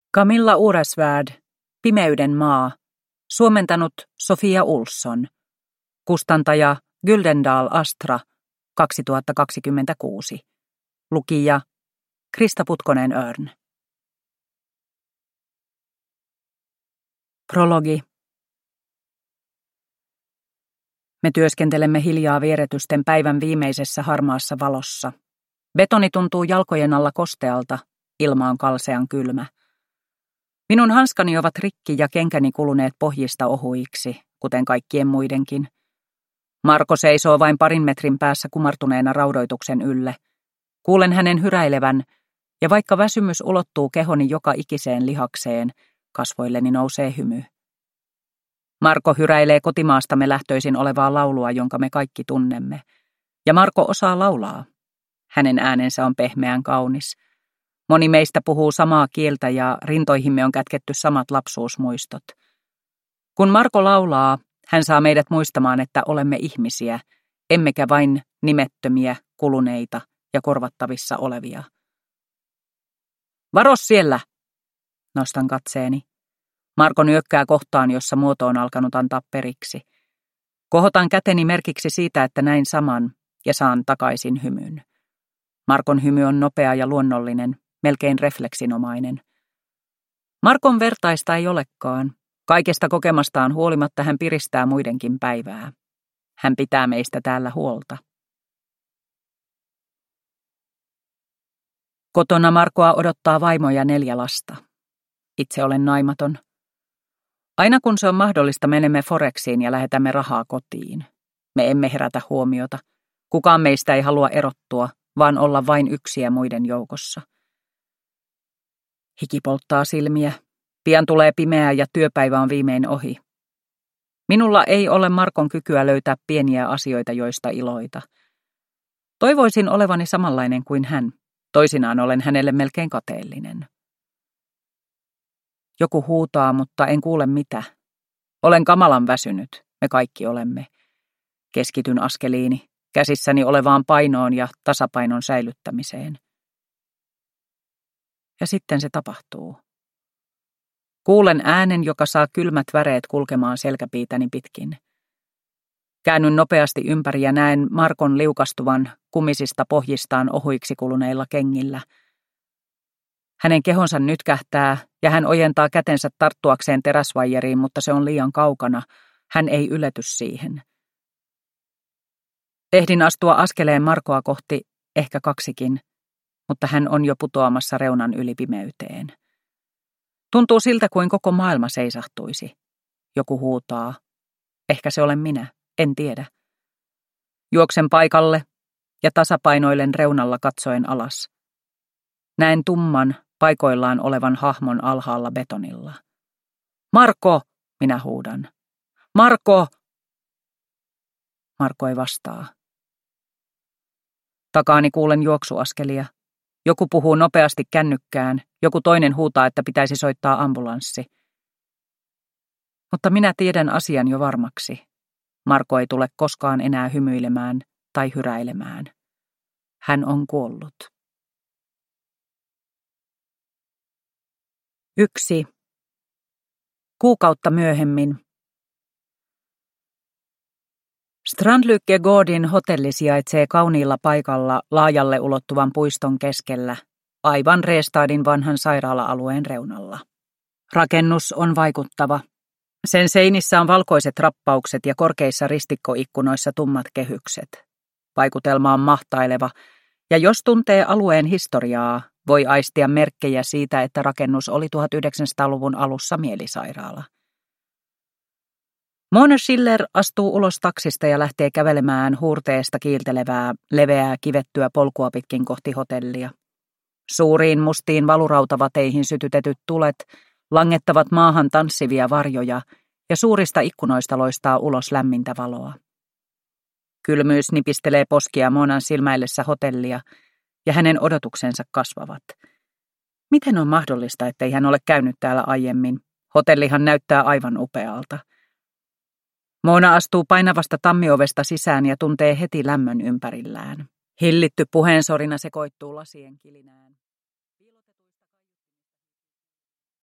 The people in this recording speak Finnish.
Camilla Uresvärd, Pimeyden maa, suomentanut Sofia Olsson, kustantaja Gyldendal Astra, 2026, lukija Krista Putkonen-Örn. Prologi. Me työskentelemme hiljaa vieretysten päivän viimeisessä harmaassa valossa. Betoni tuntuu jalkojen alla kostealta, ilma on kalsean kylmä. Minun hanskani ovat rikki ja kenkäni kuluneet pohjista ohuiksi, kuten kaikkien muidenkin. Marko seisoo vain 2 metrin päässä kumartuneena raudoituksen ylle. Kuulen hänen hyräilevän, ja vaikka väsymys ulottuu kehoni joka ikiseen lihakseen, kasvoilleni nousee hymy. Marko hyräilee kotimaastamme lähtöisin olevaa laulua, jonka me kaikki tunnemme. Ja Marko osaa laulaa. Hänen äänensä on pehmeän kaunis. Moni meistä puhuu samaa kieltä ja rintoihimme on kätketty samat lapsuusmuistot. Kun Marko laulaa, hän saa meidät muistamaan, että olemme ihmisiä, emmekä vain nimettömiä, kuluneita ja korvattavissa olevia. Varo siellä! Nostan katseeni. Marko nyökkää kohtaan, jossa muoto on alkanut antaa periksi. Kohotan käteni merkiksi siitä, että näin saman ja saan takaisin hymyn. Markon hymy on nopea ja luonnollinen, melkein refleksinomainen. Markon vertaista ei olekaan. Kaikesta kokemastaan huolimatta hän piristää muidenkin päivää. Hän pitää meistä täällä huolta. Kotona Markoa odottaa vaimo ja 4 lasta. Itse olen naimaton. Aina kun se on mahdollista, menemme Forexiin ja lähetämme rahaa kotiin. Me emme herätä huomiota. Kukaan meistä ei halua erottua, vaan olla vain yksiä muiden joukossa. Hiki polttaa silmiä. Pian tulee pimeää ja työpäivä on viimein ohi. Minulla ei ole Markon kykyä löytää pieniä asioita, joista iloita. Toivoisin olevani samanlainen kuin hän. Toisinaan olen hänelle melkein kateellinen. Joku huutaa, mutta en kuule mitä. Olen kamalan väsynyt, me kaikki olemme. Keskityn askeliini, käsissäni olevaan painoon ja tasapainon säilyttämiseen. Ja sitten se tapahtuu. Kuulen äänen, joka saa kylmät väreet kulkemaan selkäpiitäni pitkin. Käännyn nopeasti ympäri ja näen Markon liukastuvan kumisista pohjistaan ohuiksi kuluneilla kengillä. Hänen kehonsa nytkähtää ja hän ojentaa kätensä tarttuakseen teräsvaijeriin, mutta se on liian kaukana. Hän ei ylety siihen. Ehdin astua askeleen Markoa kohti, ehkä 2kin, mutta hän on jo putoamassa reunan yli pimeyteen. Tuntuu siltä, kuin koko maailma seisahtuisi. Joku huutaa. Ehkä se olen minä, en tiedä. Juoksen paikalle ja tasapainoilen reunalla katsoen alas. Näen tumman, paikoillaan olevan hahmon alhaalla betonilla. Marko, minä huudan. Marko! Marko ei vastaa. Takaani kuulen juoksuaskelia. Joku puhuu nopeasti kännykkään, joku toinen huutaa, että pitäisi soittaa ambulanssi. Mutta minä tiedän asian jo varmaksi. Marko ei tule koskaan enää hymyilemään tai hyräilemään. Hän on kuollut. 1. Kuukautta myöhemmin. Strandlykke-Gårdin hotelli sijaitsee kauniilla paikalla laajalle ulottuvan puiston keskellä, aivan Restadin vanhan sairaala-alueen reunalla. Rakennus on vaikuttava. Sen seinissä on valkoiset rappaukset ja korkeissa ristikkoikkunoissa tummat kehykset. Vaikutelma on mahtaileva, ja jos tuntee alueen historiaa, voi aistia merkkejä siitä, että rakennus oli 1900-luvun alussa mielisairaala. Mona Schiller astuu ulos taksista ja lähtee kävelemään huurteesta kiiltelevää, leveää kivettyä polkua pitkin kohti hotellia. Suuriin mustiin valurautavateihin sytytetyt tulet langettavat maahan tanssivia varjoja ja suurista ikkunoista loistaa ulos lämmintä valoa. Kylmyys nipistelee poskia Monan silmäillessä hotellia ja hänen odotuksensa kasvavat. Miten on mahdollista, ettei hän ole käynyt täällä aiemmin? Hotellihan näyttää aivan upealta. Mona astuu painavasta tammiovesta sisään ja tuntee heti lämmön ympärillään. Hillitty puheensorina sekoittuu lasien kilinään.